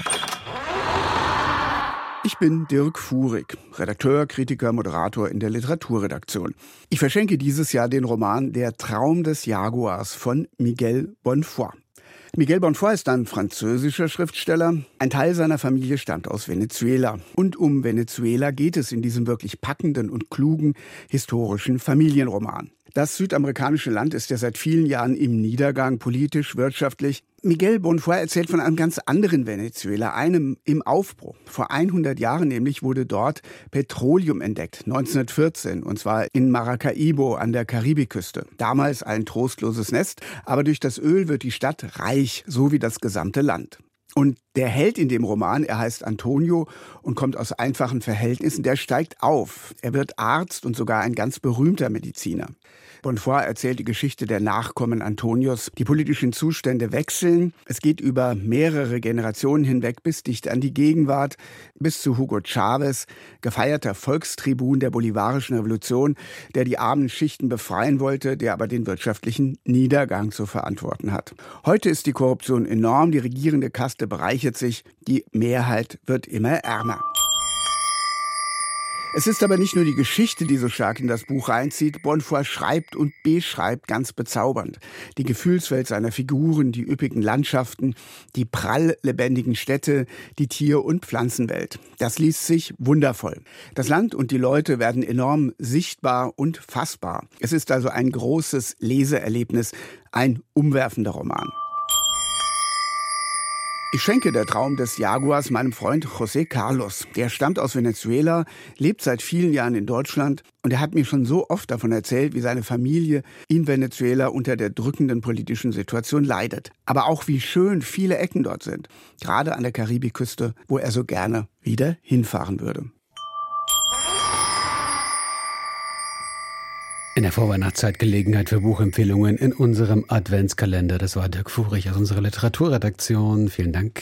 Ich bin Dirk Fuhrig, Redakteur, Kritiker, Moderator in der Literaturredaktion. Ich verschenke dieses Jahr den Roman Der Traum des Jaguars von Miguel Bonfoy. Miguel Bonfoy ist ein französischer Schriftsteller. Ein Teil seiner Familie stammt aus Venezuela. Und um Venezuela geht es in diesem wirklich packenden und klugen historischen Familienroman. Das südamerikanische Land ist ja seit vielen Jahren im Niedergang, politisch, wirtschaftlich. Miguel Bonfoy erzählt von einem ganz anderen Venezuela, einem im Aufbruch. Vor hundert Jahren nämlich wurde dort Petroleum entdeckt, neunzehnhundertvierzehn, und zwar in Maracaibo an der Karibikküste. Damals ein trostloses Nest, aber durch das Öl wird die Stadt reich, so wie das gesamte Land. Und der Held in dem Roman, er heißt Antonio und kommt aus einfachen Verhältnissen, der steigt auf. Er wird Arzt und sogar ein ganz berühmter Mediziner. Bonfoy erzählt die Geschichte der Nachkommen Antonios. Die politischen Zustände wechseln. Es geht über mehrere Generationen hinweg bis dicht an die Gegenwart, bis zu Hugo Chavez, gefeierter Volkstribun der bolivarischen Revolution, der die armen Schichten befreien wollte, der aber den wirtschaftlichen Niedergang zu verantworten hat. Heute ist die Korruption enorm, die regierende Kaste bereichert sich, die Mehrheit wird immer ärmer. Es ist aber nicht nur die Geschichte, die so stark in das Buch reinzieht. Bonfoy schreibt und beschreibt ganz bezaubernd. Die Gefühlswelt seiner Figuren, die üppigen Landschaften, die prall lebendigen Städte, die Tier- und Pflanzenwelt. Das liest sich wundervoll. Das Land und die Leute werden enorm sichtbar und fassbar. Es ist also ein großes Leseerlebnis, ein umwerfender Roman. Ich schenke Der Traum des Jaguars meinem Freund José Carlos. Der stammt aus Venezuela, lebt seit vielen Jahren in Deutschland und er hat mir schon so oft davon erzählt, wie seine Familie in Venezuela unter der drückenden politischen Situation leidet. Aber auch wie schön viele Ecken dort sind, gerade an der Karibikküste, wo er so gerne wieder hinfahren würde. In der Vorweihnachtszeit Gelegenheit für Buchempfehlungen in unserem Adventskalender. Das war Dirk Furich aus unserer Literaturredaktion. Vielen Dank.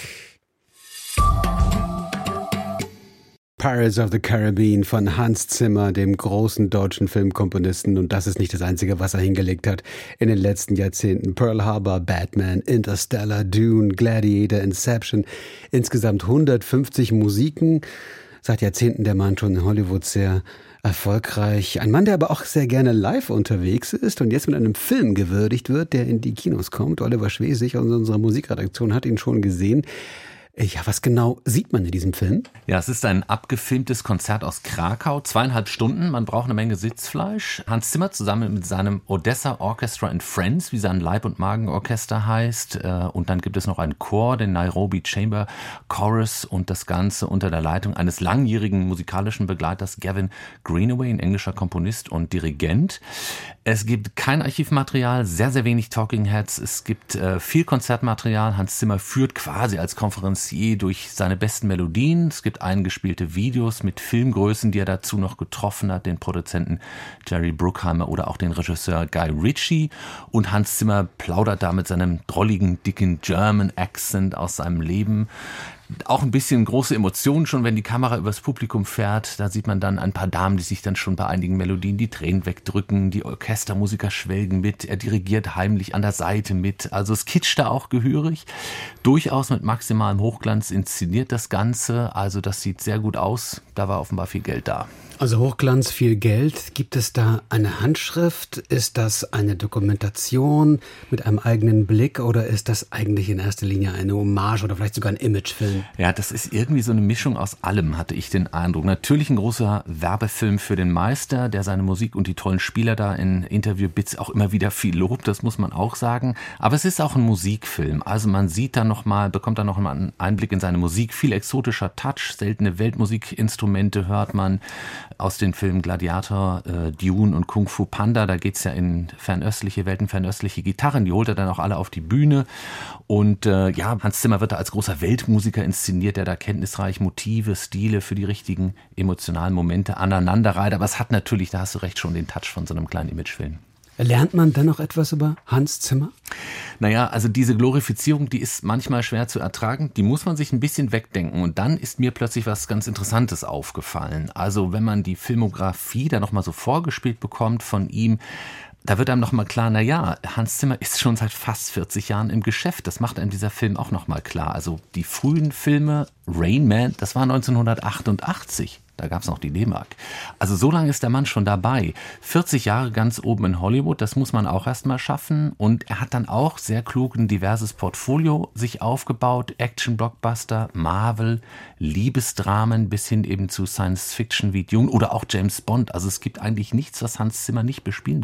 Pirates of the Caribbean von Hans Zimmer, dem großen deutschen Filmkomponisten. Und das ist nicht das Einzige, was er hingelegt hat in den letzten Jahrzehnten. Pearl Harbor, Batman, Interstellar, Dune, Gladiator, Inception. Insgesamt hundertfünfzig Musiken. Seit Jahrzehnten der Mann schon in Hollywood sehr erfolgreich. Ein Mann, der aber auch sehr gerne live unterwegs ist und jetzt mit einem Film gewürdigt wird, der in die Kinos kommt. Oliver Schwesig aus unserer Musikredaktion hat ihn schon gesehen. Ja, was genau sieht man in diesem Film? Ja, es ist ein abgefilmtes Konzert aus Krakau, zweieinhalb Stunden. Man braucht eine Menge Sitzfleisch. Hans Zimmer zusammen mit seinem Odessa Orchestra and Friends, wie sein Leib- und Magenorchester heißt. Und dann gibt es noch einen Chor, den Nairobi Chamber Chorus, und das Ganze unter der Leitung eines langjährigen musikalischen Begleiters, Gavin Greenaway, ein englischer Komponist und Dirigent. Es gibt kein Archivmaterial, sehr, sehr wenig Talking Heads. Es gibt äh, viel Konzertmaterial. Hans Zimmer führt quasi als Konferencier durch seine besten Melodien. Es gibt eingespielte Videos mit Filmgrößen, die er dazu noch getroffen hat, den Produzenten Jerry Bruckheimer oder auch den Regisseur Guy Ritchie. Und Hans Zimmer plaudert da mit seinem drolligen, dicken German Accent aus seinem Leben. Auch ein bisschen große Emotionen schon, wenn die Kamera übers Publikum fährt. Da sieht man dann ein paar Damen, die sich dann schon bei einigen Melodien die Tränen wegdrücken. Die Orchestermusiker schwelgen mit. Er dirigiert heimlich an der Seite mit. Also es kitscht da auch gehörig. Durchaus mit maximalem Hochglanz inszeniert das Ganze. Also das sieht sehr gut aus. Da war offenbar viel Geld da. Also Hochglanz, viel Geld. Gibt es da eine Handschrift? Ist das eine Dokumentation mit einem eigenen Blick oder ist das eigentlich in erster Linie eine Hommage oder vielleicht sogar ein Imagefilm? Ja, das ist irgendwie so eine Mischung aus allem, hatte ich den Eindruck. Natürlich ein großer Werbefilm für den Meister, der seine Musik und die tollen Spieler da in Interviewbits auch immer wieder viel lobt, das muss man auch sagen. Aber es ist auch ein Musikfilm. Also man sieht da noch mal, bekommt da noch mal einen Einblick in seine Musik. Viel exotischer Touch, seltene Weltmusikinstrumente hört man aus den Filmen Gladiator, äh, Dune und Kung Fu Panda. Da geht's ja in fernöstliche Welten, fernöstliche Gitarren. Die holt er dann auch alle auf die Bühne. Und äh, ja, Hans Zimmer wird da als großer Weltmusiker inszeniert, der da kenntnisreich Motive, Stile für die richtigen emotionalen Momente aneinanderreiht. Aber es hat natürlich, da hast du recht, schon den Touch von so einem kleinen Imagefilm. Lernt man dann noch etwas über Hans Zimmer? Naja, also diese Glorifizierung, die ist manchmal schwer zu ertragen. Die muss man sich ein bisschen wegdenken. Und dann ist mir plötzlich was ganz Interessantes aufgefallen. Also wenn man die Filmografie da nochmal so vorgespielt bekommt von ihm, da wird einem nochmal klar, na ja, Hans Zimmer ist schon seit fast vierzig Jahren im Geschäft. Das macht einem dieser Film auch nochmal klar. Also die frühen Filme, Rain Man, das war neunzehnhundertachtundachtzig. Da gab es noch die D-Mark. Also so lange ist der Mann schon dabei. vierzig Jahre ganz oben in Hollywood, das muss man auch erst mal schaffen. Und er hat dann auch sehr klug ein diverses Portfolio sich aufgebaut. Action-Blockbuster, Marvel, Liebesdramen bis hin eben zu Science-Fiction wie Dune oder auch James Bond. Also es gibt eigentlich nichts, was Hans Zimmer nicht bespielen könnte.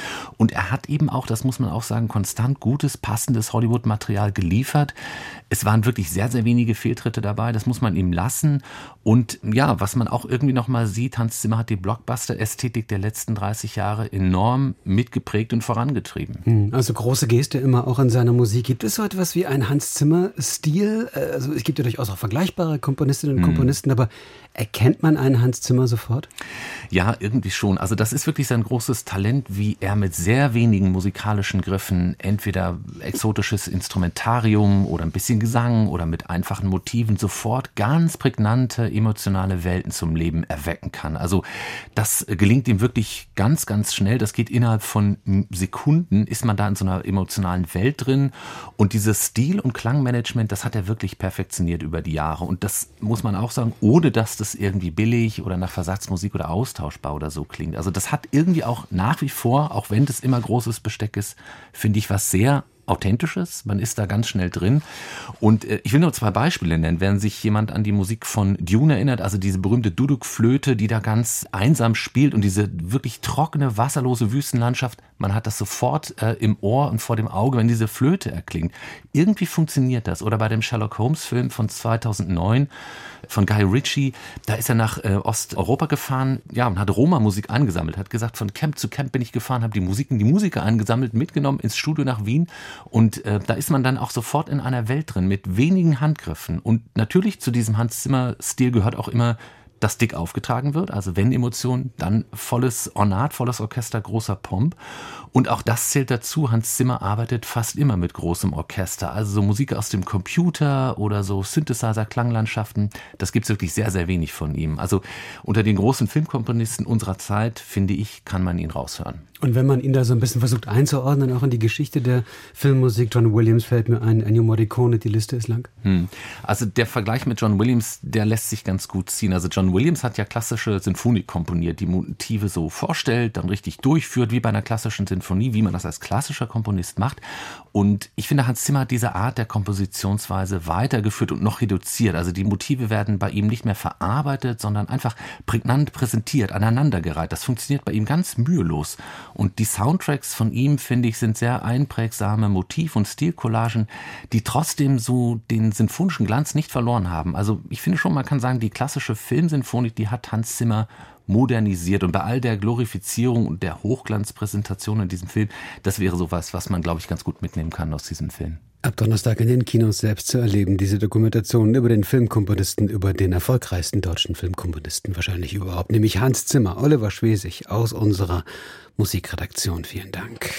Und er hat eben auch, das muss man auch sagen, konstant gutes, passendes Hollywood-Material geliefert. Es waren wirklich sehr, sehr wenige Fehltritte dabei, das muss man ihm lassen. Und ja, was man auch irgendwie nochmal sieht, Hans Zimmer hat die Blockbuster-Ästhetik der letzten dreißig Jahre enorm mitgeprägt und vorangetrieben. Also große Geste immer auch in seiner Musik. Gibt es so etwas wie einen Hans Zimmer-Stil? Also es gibt ja durchaus auch vergleichbare Komponistinnen und Komponisten, hm. aber erkennt man einen Hans Zimmer sofort? Ja, irgendwie schon. Also das ist wirklich sein großes Talent, wie er mit sehr wenigen musikalischen Griffen entweder exotisches Instrumentarium oder ein bisschen Gesang oder mit einfachen Motiven sofort ganz prägnante emotionale Welten zum Leben erwecken kann. Also das gelingt ihm wirklich ganz, ganz schnell. Das geht innerhalb von Sekunden, ist man da in so einer emotionalen Welt drin. Und dieses Stil- und Klangmanagement, das hat er wirklich perfektioniert über die Jahre. Und das muss man auch sagen, ohne dass das irgendwie billig oder nach Versatzmusik oder austauschbar oder so klingt. Also das hat irgendwie auch nach wie vor, auch wenn das immer großes Besteck ist, finde ich was sehr Authentisches, man ist da ganz schnell drin. Und äh, ich will nur zwei Beispiele nennen, wenn sich jemand an die Musik von Dune erinnert, also diese berühmte Duduk-Flöte, die da ganz einsam spielt und diese wirklich trockene, wasserlose Wüstenlandschaft, man hat das sofort äh, im Ohr und vor dem Auge, wenn diese Flöte erklingt. Irgendwie funktioniert das. Oder bei dem Sherlock Holmes-Film von zweitausendneun von Guy Ritchie, da ist er nach äh, Osteuropa gefahren, ja, und hat Roma-Musik angesammelt, hat gesagt, von Camp zu Camp bin ich gefahren, habe die Musiken, die Musiker angesammelt, mitgenommen ins Studio nach Wien. Und äh, da ist man dann auch sofort in einer Welt drin mit wenigen Handgriffen. Und natürlich zu diesem Hans-Zimmer-Stil gehört auch immer, dass dick aufgetragen wird. Also wenn Emotionen, dann volles Ornat, volles Orchester, großer Pomp. Und auch das zählt dazu. Hans Zimmer arbeitet fast immer mit großem Orchester. Also so Musik aus dem Computer oder so Synthesizer-Klanglandschaften. Das gibt's wirklich sehr, sehr wenig von ihm. Also unter den großen Filmkomponisten unserer Zeit, finde ich, kann man ihn raushören. Und wenn man ihn da so ein bisschen versucht einzuordnen, auch in die Geschichte der Filmmusik, John Williams fällt mir ein, Ennio Morricone, die Liste ist lang. Hm. Also der Vergleich mit John Williams, der lässt sich ganz gut ziehen. Also John Williams hat ja klassische Sinfonik komponiert, die Motive so vorstellt, dann richtig durchführt, wie bei einer klassischen Sinfonie, wie man das als klassischer Komponist macht. Und ich finde, Hans Zimmer hat diese Art der Kompositionsweise weitergeführt und noch reduziert. Also die Motive werden bei ihm nicht mehr verarbeitet, sondern einfach prägnant präsentiert, aneinandergereiht. Das funktioniert bei ihm ganz mühelos. Und die Soundtracks von ihm, finde ich, sind sehr einprägsame Motiv- und Stilcollagen, die trotzdem so den sinfonischen Glanz nicht verloren haben. Also ich finde schon, man kann sagen, die klassische Filmsinfonik, die hat Hans Zimmer modernisiert. Und bei all der Glorifizierung und der Hochglanzpräsentation in diesem Film, das wäre sowas, was man, glaube ich, ganz gut mitnehmen kann aus diesem Film. Ab Donnerstag in den Kinos selbst zu erleben, diese Dokumentation über den Filmkomponisten, über den erfolgreichsten deutschen Filmkomponisten wahrscheinlich überhaupt, nämlich Hans Zimmer, Oliver Schwesig aus unserer Musikredaktion. Vielen Dank.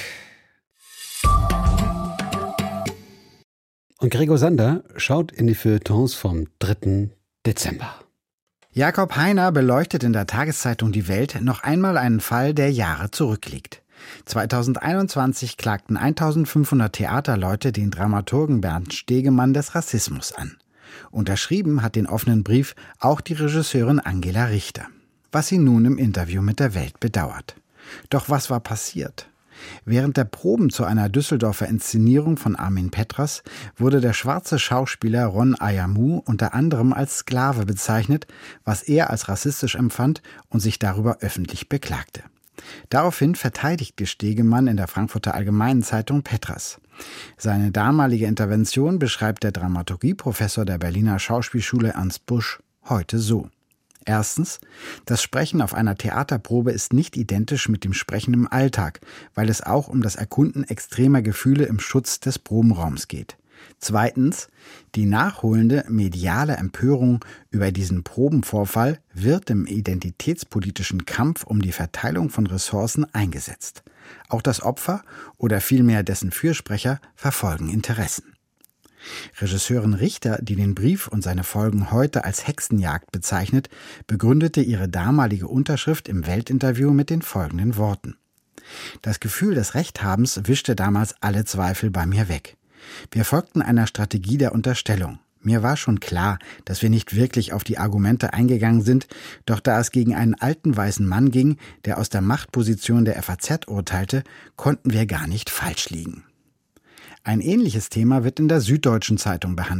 Und Gregor Sander schaut in die Feuilletons vom dritten Dezember. Jakob Heiner beleuchtet in der Tageszeitung Die Welt noch einmal einen Fall, der Jahre zurückliegt. zweitausendeinundzwanzig klagten eintausendfünfhundert Theaterleute den Dramaturgen Bernd Stegemann des Rassismus an. Unterschrieben hat den offenen Brief auch die Regisseurin Angela Richter, was sie nun im Interview mit der Welt bedauert. Doch was war passiert? Während der Proben zu einer Düsseldorfer Inszenierung von Armin Petras wurde der schwarze Schauspieler Ron Ayamu unter anderem als Sklave bezeichnet, was er als rassistisch empfand und sich darüber öffentlich beklagte. Daraufhin verteidigte Stegemann in der Frankfurter Allgemeinen Zeitung Petras. Seine damalige Intervention beschreibt der Dramaturgieprofessor der Berliner Schauspielschule Ernst Busch heute so. Erstens, das Sprechen auf einer Theaterprobe ist nicht identisch mit dem Sprechen im Alltag, weil es auch um das Erkunden extremer Gefühle im Schutz des Probenraums geht. Zweitens, die nachholende mediale Empörung über diesen Probenvorfall wird im identitätspolitischen Kampf um die Verteilung von Ressourcen eingesetzt. Auch das Opfer oder vielmehr dessen Fürsprecher verfolgen Interessen. Regisseurin Richter, die den Brief und seine Folgen heute als Hexenjagd bezeichnet, begründete ihre damalige Unterschrift im Weltinterview mit den folgenden Worten. Das Gefühl des Rechthabens wischte damals alle Zweifel bei mir weg. Wir folgten einer Strategie der Unterstellung. Mir war schon klar, dass wir nicht wirklich auf die Argumente eingegangen sind, doch da es gegen einen alten weißen Mann ging, der aus der Machtposition der F A Z urteilte, konnten wir gar nicht falsch liegen. Ein ähnliches Thema wird in der Süddeutschen Zeitung behandelt.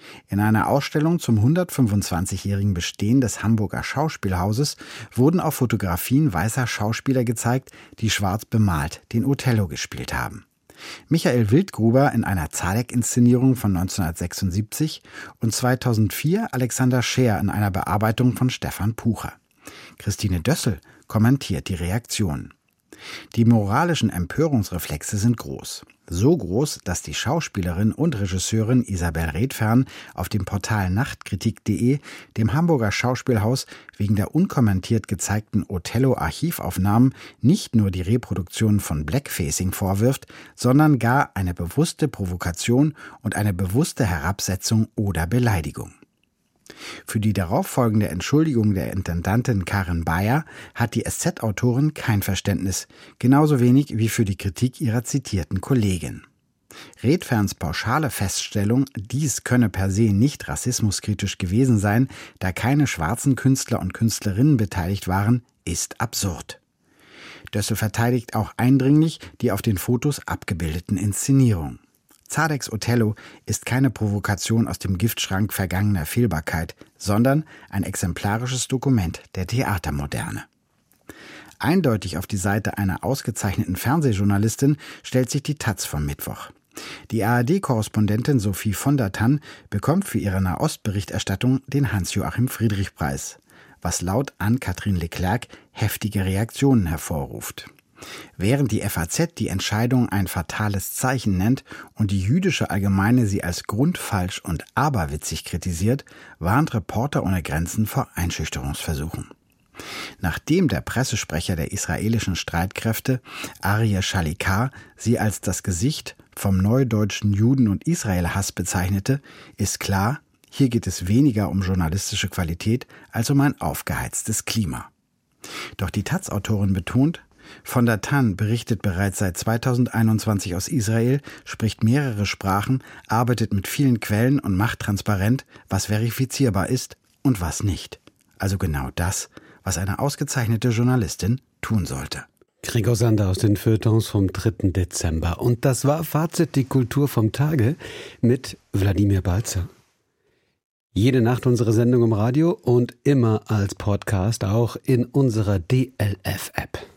In einer Ausstellung zum hundertfünfundzwanzigjährigen Bestehen des Hamburger Schauspielhauses wurden auch Fotografien weißer Schauspieler gezeigt, die schwarz bemalt den Othello gespielt haben. Michael Wildgruber in einer Zadek-Inszenierung von neunzehnhundertsechsundsiebzig und zweitausendvier Alexander Scheer in einer Bearbeitung von Stefan Pucher. Christine Dössel kommentiert die Reaktionen. Die moralischen Empörungsreflexe sind groß. So groß, dass die Schauspielerin und Regisseurin Isabel Redfern auf dem Portal nachtkritik punkt de dem Hamburger Schauspielhaus wegen der unkommentiert gezeigten Othello-Archivaufnahmen nicht nur die Reproduktion von Blackfacing vorwirft, sondern gar eine bewusste Provokation und eine bewusste Herabsetzung oder Beleidigung. Für die darauffolgende Entschuldigung der Intendantin Karin Bayer hat die S Z-Autorin kein Verständnis, genauso wenig wie für die Kritik ihrer zitierten Kollegin. Redferns pauschale Feststellung, dies könne per se nicht rassismuskritisch gewesen sein, da keine schwarzen Künstler und Künstlerinnen beteiligt waren, ist absurd. Dössel verteidigt auch eindringlich die auf den Fotos abgebildeten Inszenierungen. Zadeks Othello ist keine Provokation aus dem Giftschrank vergangener Fehlbarkeit, sondern ein exemplarisches Dokument der Theatermoderne. Eindeutig auf die Seite einer ausgezeichneten Fernsehjournalistin stellt sich die Taz vom Mittwoch. Die A R D-Korrespondentin Sophie von der Tann bekommt für ihre Nahostberichterstattung den Hans-Joachim-Friedrich-Preis, was laut Anne-Kathrin Leclerc heftige Reaktionen hervorruft. Während die F A Z die Entscheidung ein fatales Zeichen nennt und die jüdische Allgemeine sie als grundfalsch und aberwitzig kritisiert, warnt Reporter ohne Grenzen vor Einschüchterungsversuchen. Nachdem der Pressesprecher der israelischen Streitkräfte, Aryeh Shalikar, sie als das Gesicht vom neudeutschen Juden- und Israel-Hass bezeichnete, ist klar, hier geht es weniger um journalistische Qualität als um ein aufgeheiztes Klima. Doch die Taz-Autorin betont, von der Tann berichtet bereits seit zweitausendeinundzwanzig aus Israel, spricht mehrere Sprachen, arbeitet mit vielen Quellen und macht transparent, was verifizierbar ist und was nicht. Also genau das, was eine ausgezeichnete Journalistin tun sollte. Gregor Sander aus den Feuilletons vom dritten Dezember. Und das war Fazit die Kultur vom Tage mit Wladimir Balzer. Jede Nacht unsere Sendung im Radio und immer als Podcast auch in unserer D L F-App.